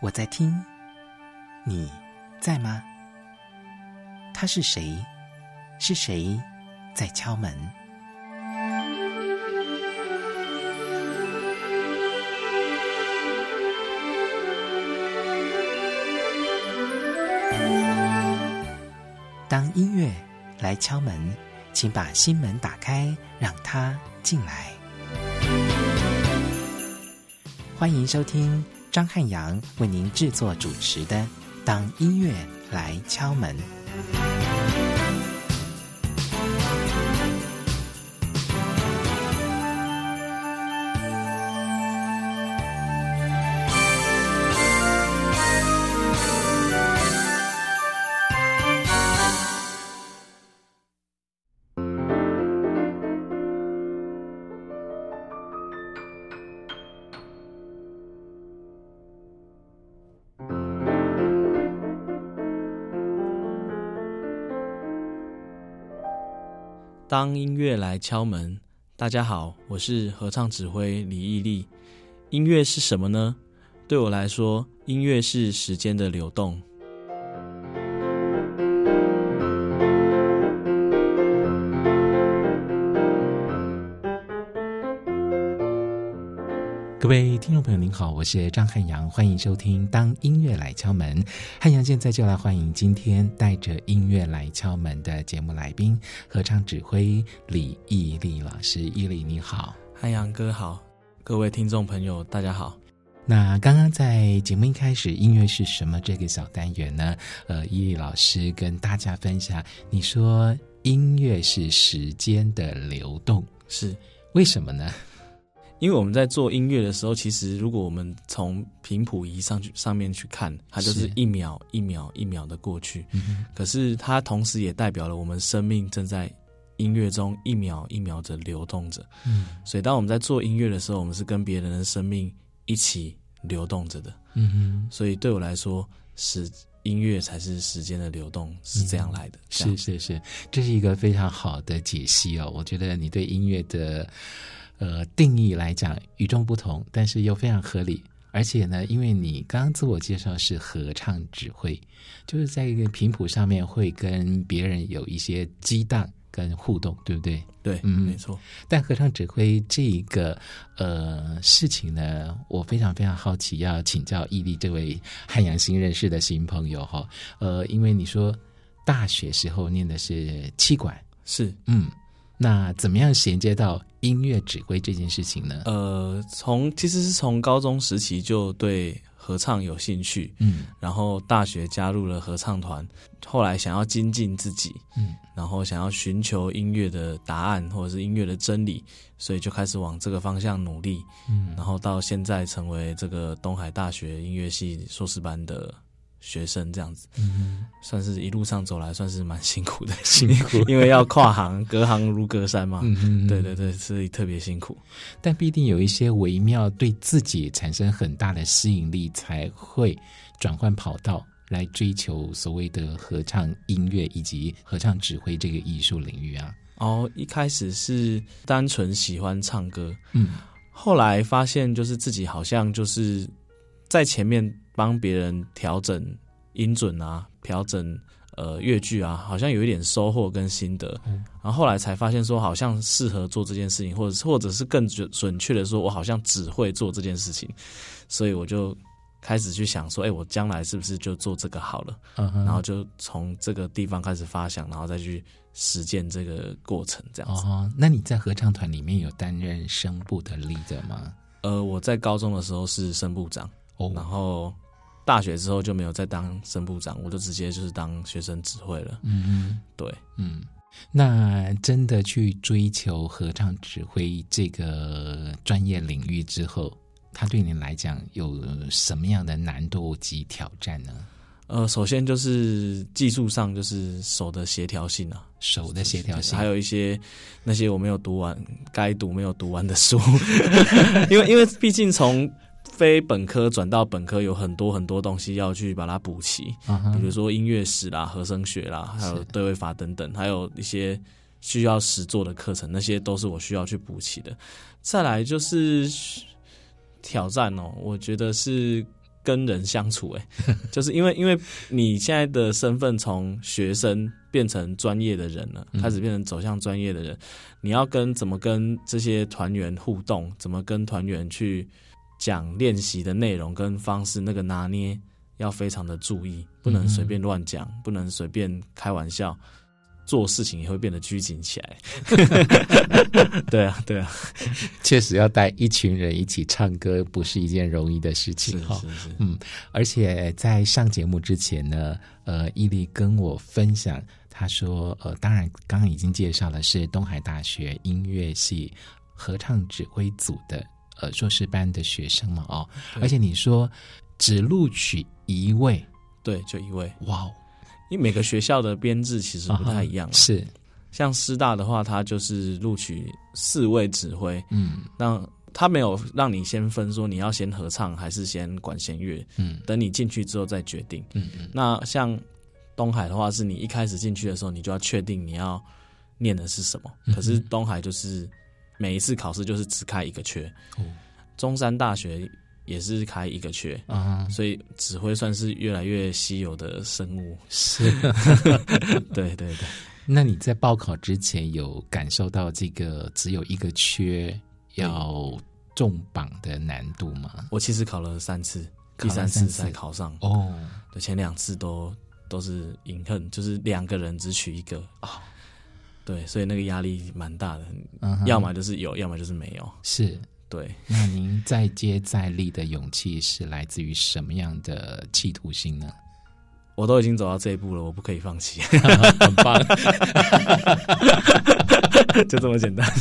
我在听，你在吗？他是谁？是谁在敲门？当音乐来敲门，请把心门打开，让它进来。欢迎收听张汉阳为您制作主持的《当音乐来敲门》。 当音乐来敲门，大家好，我是合唱指挥李义利。音乐是什么呢？对我来说，音乐是时间的流动。 各位听众朋友您好，我是张汉阳，欢迎收听当音乐来敲门。汉阳现在就来欢迎今天带着音乐来敲门的节目来宾，合唱指挥李义利老师。义利你好。 汉阳哥好，各位听众朋友大家好。 那刚刚在节目一开始，音乐是什么这个小单元呢？义利老师跟大家分享，你说音乐是时间的流动， 是为什么呢？ 因为我们在做音乐的时候，其实如果我们从频谱仪上面去看，它就是一秒一秒一秒的过去，可是它同时也代表了我们生命正在音乐中一秒一秒的流动着。所以当我们在做音乐的时候，我们是跟别人的生命一起流动着的。所以对我来说，音乐才是时间的流动，是这样来的。 是，这是一个非常好的解析哦。我觉得你对音乐的定义来讲与众不同，但是又非常合理。而且呢，因为你刚刚自我介绍是合唱指挥，就是在一个频谱上面会跟别人有一些激荡跟互动，对不对？ 对，没错。 但合唱指挥这一个事情呢，我非常非常好奇，要请教义利这位汉阳新认识的新朋友哈。因为你说大学时候念的是气管， 是， 那怎么样衔接到音乐指挥这件事情呢？ 其实是从高中时期就对合唱有兴趣，然后大学加入了合唱团，后来想要精进自己，然后想要寻求音乐的答案或者是音乐的真理，所以就开始往这个方向努力，然后到现在成为这个东海大学音乐系硕士班的学生这样子，算是一路上走来算是蛮辛苦的，因为要跨行，隔行如隔山嘛，对，所以特别辛苦。 但必定有一些微妙，对自己产生很大的吸引力，才会转换跑道来追求所谓的合唱音乐以及合唱指挥这个艺术领域啊。 一开始是单纯喜欢唱歌，后来发现就是自己好像就是在前面帮别人调整音准啊，调整乐句啊，好像有一点收获跟心得，然后后来才发现说好像适合做这件事情，或者是更准确的说，我好像只会做这件事情，所以我就开始去想说，我将来是不是就做这个好了，然后就从这个地方开始发想，然后再去实践这个过程这样子。 那你在合唱团里面有担任声部的 leader 吗？ 我在高中的时候是声部长，然后大学之后就没有再当声部长，我就直接就是当学生指挥了。对， 那真的去追求合唱指挥这个专业领域之后，它对你来讲有什么样的难度及挑战呢？ 首先就是技术上，就是手的协调性啊，还有一些那些我没有读完，该读没有读完的书，因为毕竟从非本科转到本科有很多很多东西要去把它补齐，比如说音乐史啦、和声学啦，还有对位法等等，还有一些需要实作的课程，那些都是我需要去补齐的。再来就是挑战我觉得是跟人相处就是因为你现在的身份从学生变成专业的人了，开始变成走向专业的人，你要怎么跟这些团员互动，怎么跟团员去讲练习的内容跟方式，那个拿捏要非常的注意，不能随便乱讲，不能随便开玩笑，做事情也会变得拘谨起来。对啊， 确实要带一群人一起唱歌，不是一件容易的事情哈。 是， 而且在上节目之前呢，伊利跟我分享，他说，当然刚刚已经介绍的是东海大学音乐系合唱指挥组的硕士班的学生嘛，而且你说只录取1位， 对，就1位， 哇！ 因为每个学校的编制其实不太一样， 是像师大的话，它就是录取4位指挥，那他没有让你先分说你要先合唱还是先管弦乐，等你进去之后再决定。那像东海的话，是你一开始进去的时候，你就要确定你要念的是什么。可是东海就是每一次考试就是只开1个缺，中山大学也是开1个缺，所以指挥算是越来越稀有的生物。 是， 对。 那你在报考之前有感受到这个只有1个缺要重磅的难度吗？ 我其实考了3次，第3次才考上。对，前2次都是隐恨，就是2个人只取1个。对，所以那个压力蛮大的，要么就是有，要么就是没有。是。对， 那您再接再厉的勇气是来自于什么样的企图心呢？ 我都已经走到这一步了，我不可以放弃。 很棒。 就这么简单。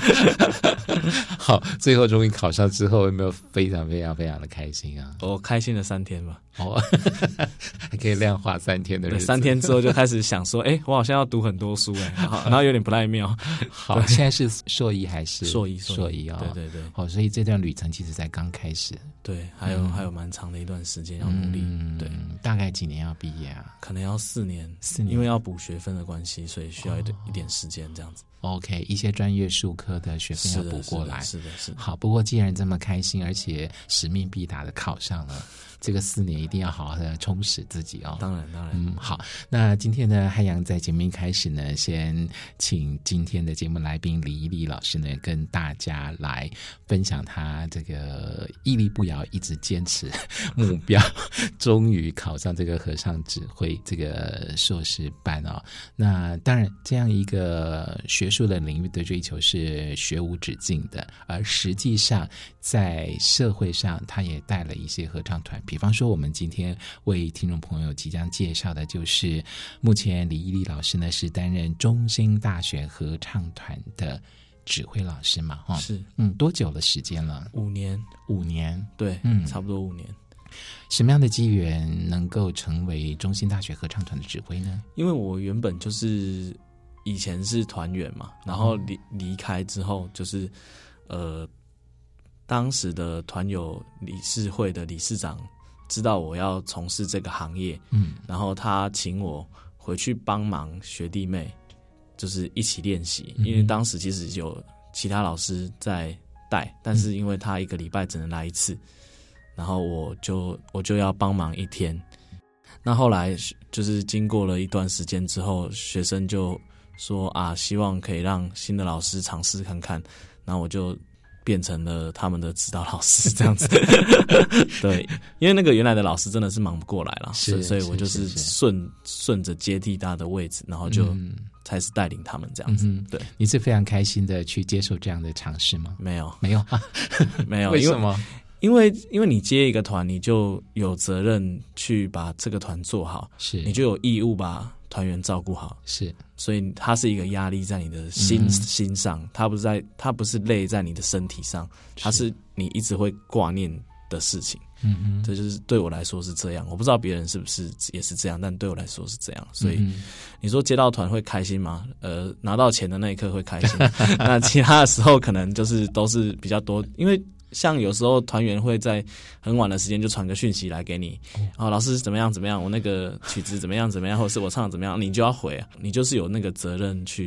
好，最后终于考上之后，有没有非常非常非常的开心啊？ 我开心了3天吧。 还可以量化3天的日子。 3天之后就开始想说，我好像要读很多书然后有点不太妙。 好，现在是硕一还是硕一哦？ 对。 好，所以这段旅程其实才刚开始。 对，还有蛮长的一段时间要努力。对， 大概几年要毕业啊？ 可能要4年，因为要补学分的关系，所以需要一点时间这样子。 OK， 一些专业术科的学分要补过来。 是的。 好，不过既然这么开心，而且使命必达的考上了，这个4年一定要好好的充实自己哦。 当然。 好，那今天呢，汉阳在节目一开始呢，先请今天的节目来宾李一力老师呢，跟大家来分享他这个屹立不摇，一直坚持目标，终于考上这个合唱指挥这个硕士班哦。那当然，这样一个学术的领域的追求是学无止境的，而实际上在社会上，他也带了一些合唱团。比方说，我们今天为听众朋友即将介绍的就是目前李一力老师呢是担任中兴大学合唱团的指挥老师嘛， 是， 多久的时间了 ？5年，对，差不多5年。 什么样的机缘能够成为中兴大学合唱团的指挥呢？ 因为我原本就是以前是团员嘛，然后离开之后，就是当时的团友理事会的理事长知道我要从事这个行业，然后他请我回去帮忙学弟妹，就是一起练习。因为当时其实有其他老师在带，但是因为他1个礼拜只能来1次，然后我就要帮忙1天。那后来就是经过了一段时间之后，学生就说希望可以让新的老师尝试看看，然后我就变成了他们的指导老师这样子。对，因为那个原来的老师真的是忙不过来了，所以我就是顺着接替他的位置，然后就开始带领他们这样子。对， 你是非常开心的去接受这样的尝试吗？ 没有没有。为什么？ 因为你接一个团，你就有责任去把这个团做好，是，你就有义务把团员照顾好，是，所以它是一个压力在你的心上，它不是累在你的身体上，它是你一直会挂念的事情。这就是对我来说是这样，我不知道别人是不是也是这样，但对我来说是这样。所以你说接到团会开心吗？拿到钱的那一刻会开心，那其他的时候可能就是都是比较多，因为像有时候团员会在很晚的时间就传个讯息来给你，老师怎么样怎么样，我那个曲子怎么样怎么样，或者是我唱的怎么样，你就要回你就是有那个责任去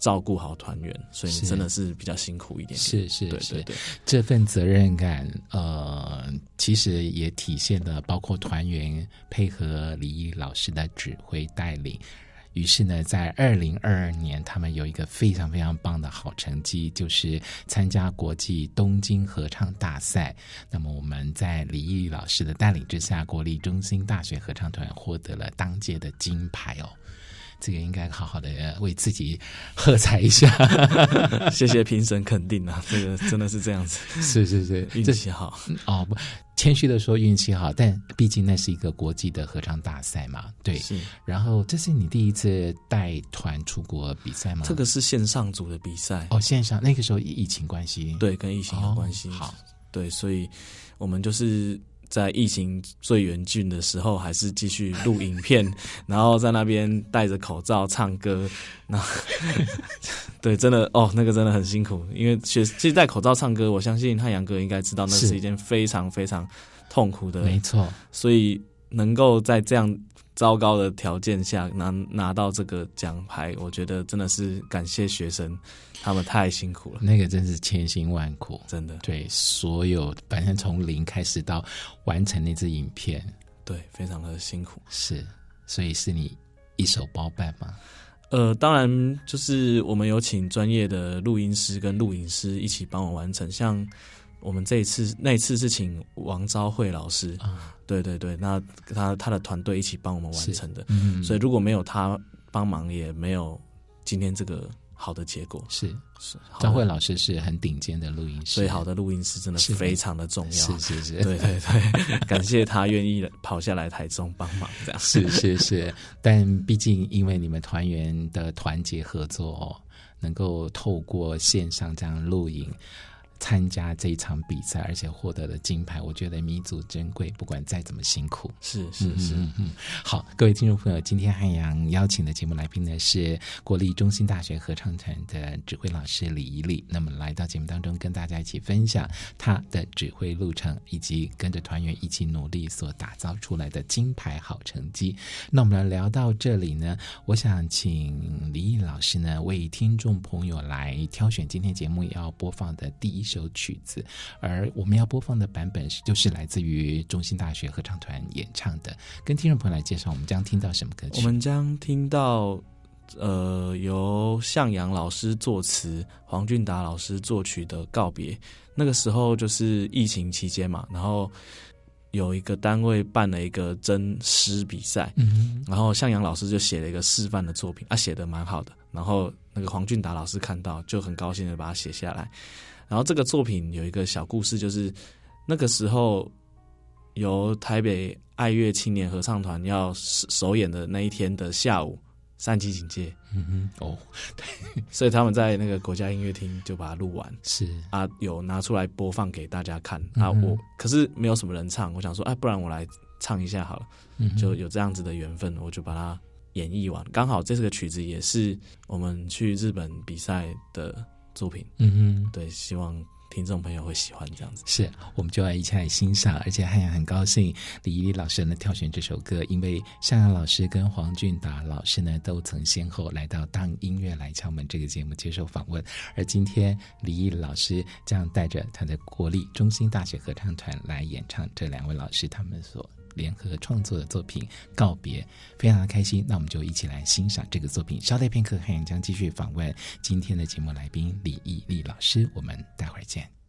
照顾好团员，所以真的是比较辛苦一点点。 是， 对， 这份责任感，其实也体现了包括团员配合李毅老师的指挥带领。于是呢，在2022年，他们有一个非常非常棒的好成绩，就是参加国际东京合唱大赛。那么我们在李毅老师的带领之下，国立中兴大学合唱团获得了当届的金牌哦。这个应该好好的为自己喝彩一下。 谢谢评审肯定啊，这个真的是这样子。 是， 运气好哦，不谦虚的说运气好，但毕竟那是一个国际的合唱大赛嘛，对。 是。然后这是你第一次带团出国比赛吗？ 这个是线上组的比赛哦，线上那个时候疫情关系， 对，跟疫情有关系。 好， 对，所以我们就是在疫情最严峻的时候，还是继续录影片，然后在那边戴着口罩唱歌。那对，真的那个真的很辛苦，因为其实戴口罩唱歌，我相信汉阳哥应该知道，那是一件非常非常痛苦的， 没错。 所以能够在这样糟糕的条件下拿到这个奖牌，我觉得真的是感谢学生，他们太辛苦了。 那个真是千辛万苦， 真的。 对，所有反正从零开始到完成那支影片， 对，非常的辛苦。 是，所以是你一手包办吗？ 当然就是我们有请专业的录音师跟录影师一起帮我完成，像我们那一次是请王昭慧老师，对，那他的团队一起帮我们完成的，所以如果没有他帮忙，也没有今天这个好的结果。 是，昭慧老师是很顶尖的录音师， 所以好的录音师真的非常的重要。 是， 对，感谢他愿意跑下来台中帮忙，这样是。但毕竟因为你们团员的团结合作，能够透过线上这样录影参加这一场比赛，而且获得了金牌，我觉得弥足珍贵，不管再怎么辛苦。 是。 好，各位听众朋友，今天汉阳邀请的节目来宾呢是国立中兴大学合唱团的指挥老师李怡俐，那么来到节目当中跟大家一起分享他的指挥路程，以及跟着团员一起努力所打造出来的金牌好成绩。那我们聊到这里呢，我想请李怡俐老师呢为听众朋友来挑选今天节目要播放的第一首曲子，而我们要播放的版本就是来自于中兴大学合唱团演唱的。跟听众朋友来介绍，我们将听到什么歌曲？ 我们将听到由向阳老师作词，黄俊达老师作曲的《告别》。那个时候就是疫情期间嘛，然后有一个单位办了一个真诗比赛，然后向阳老师就写了一个示范的作品，写得蛮好的，然后那个黄俊达老师看到就很高兴的把它写下来。然后这个作品有一个小故事，就是那个时候由台北爱乐青年合唱团要首演的那一天的下午，3级警戒，对，所以他们在那个国家音乐厅就把它录完， 是有拿出来播放给大家看可是没有什么人唱，我想说不然我来唱一下好了，就有这样子的缘分，我就把它演绎完。刚好这个曲子也是我们去日本比赛的作品，对，希望听众朋友会喜欢这样子。 是，我们就要一起来欣赏，而且汉阳很高兴李怡俐老师呢挑选这首歌，因为向阳老师跟黄俊达老师呢都曾先后来到当音乐来敲门这个节目接受访问，而今天李怡俐老师将带着他的国立中兴大学合唱团来演唱这2位老师他们所联合创作的作品《告别》，非常的开心。那我们就一起来欣赏这个作品。稍待片刻，汉阳将继续访问今天的节目来宾李怡俐老师，我们待会儿见。